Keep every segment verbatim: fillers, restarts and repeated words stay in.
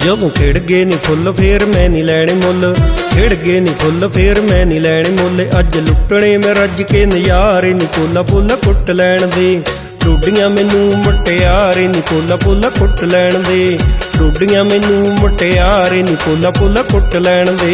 जदों खिड़ गए नी फुल फेर मैं नहीं लैणे मुल, खिड़ गए नी फुल फेर मैं नहीं लैणे मुल। अज लुटने में रज के नज़ारे नी पोला पोला कुट लैण दे, डोडियां मैनू मुटियारे नी पोला पोला कुट लैण दे, डोडियां मैनू मुटियारे नी पोला पोला कुट लैण दे।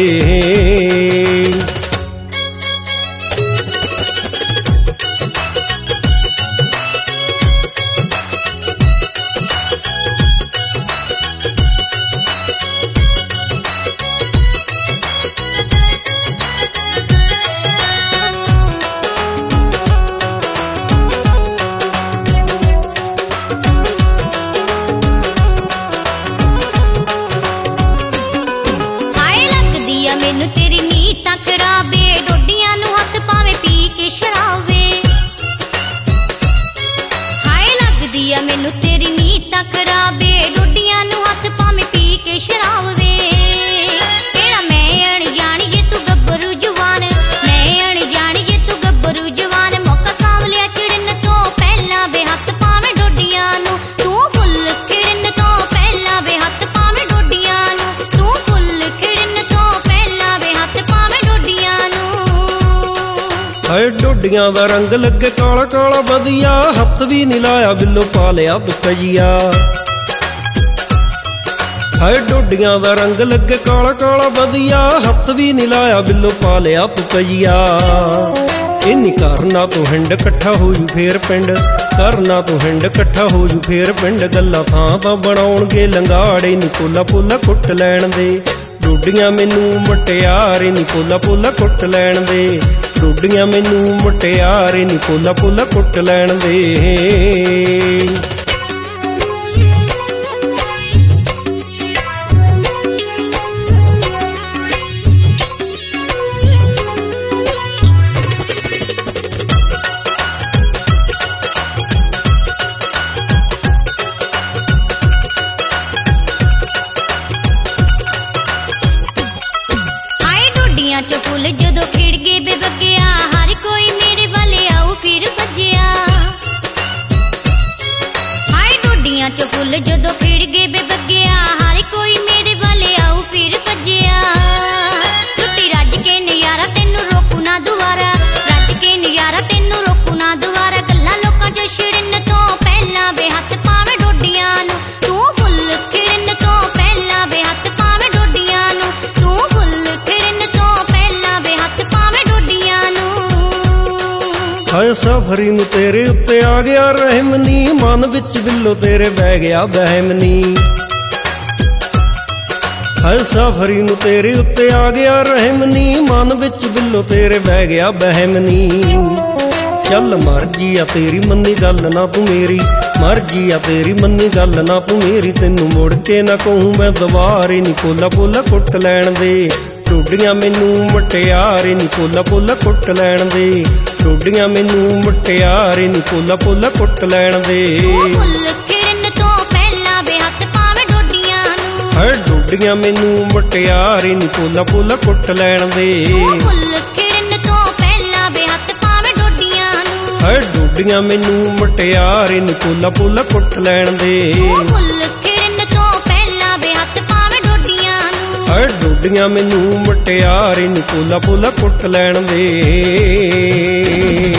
मैनू तेरी नीत खराबे, डोडियां नू हथ पावे पी के शराबे। हाय लगदी आ मैनू तेरी नीत खराबे, डोडियां नू हथ पावे पी के शराबे। केड़ा मैं अनजानी जे तू गब्बरू जवान, मैं अनजानी जे तू गब्बरू जवान। मौका साम लिया चिड़न तो पहला वे हथ पावे डोडियां नू, तू फुल खिड़न तो पहला वे हथ पावे डोडियां नू, तू फुल खिड़न तो हाय डोडियां दा रंग लगे काला काला वधिया, हथ भी नहीं लाया बिल्लो पा लिया बकजिया। हाय डोडियां दा रंग लगे काला काला वधिया, हथ भी नहीं लाया बिल्लो पा लिया बकजिया। इन्नी करना तू हिंड कट्ठा हो जू फेर पिंड, करना तू हिंड कट्ठा हो जू फेर पिंड। गल्लां थां तां बनाउणगे लंगाड़े नी पोला पोला कुट लैण दे, डोडियां मैनू मुटियारे नी पोला पोला कुट लैण दे, डोडियां मैनू मुटियारे नी पोला पोला कुट लैण दे। डोडियां चो फुल जदों खिड़ गए बेबगिया, हर कोई मेरे वाले आओ फिर भजिया। हाय डोडियां चो फुल जदों खिड़ गए बेबगिया, हर कोई मेरे वाले आओ फिर भजिया। टुटी रज के नज़ारा तेनू रोकू ना दुबारा, रज के नज़ारा तेनू रोकू ना दुबारा। गल्लां लोकां चो छिड़न तो पहला वे हथ पावे डोडियां नू, तू फुल खिड़न तो पहला वे हथ पावे डोडियां नू, तू फुल खिड़न तो पहला वे हथ पावे डोडियां नू। हाय सफरी नू तेरे उत्ते आ गया रहम नी, मन विच बिल्लो तेरे बह गया बहम नी। हाय सफरी नू तेरे उत्ते आ गया रहम नी, मन विच बिल्लो तेरे बह गया बहम नी। चल मर्जी आ तेरी मन्नी गल ना तू मेरी, मर्जी आ तेरी मन्नी गल ना तू मेरी। तेनू मुड़ के ना कहूं मैं दुबारे नी पोला पोला कुट लैण दे, डोडियां मैनू मुटियारे नी पोला पोला कुट लैण दे, डोडियां मैनू मुटियारे नी पोला पोला कुट लैण दे। हाय डोडियां मैनू मुटियारे नी पोला पोला कुट लैण दे, हाय डोडियां मैनू मुटियारे नी पोला पोला कुट लैण दे। हाय डोडियां मैनू मुटियारे नी पोला पोला कुट लैण दे।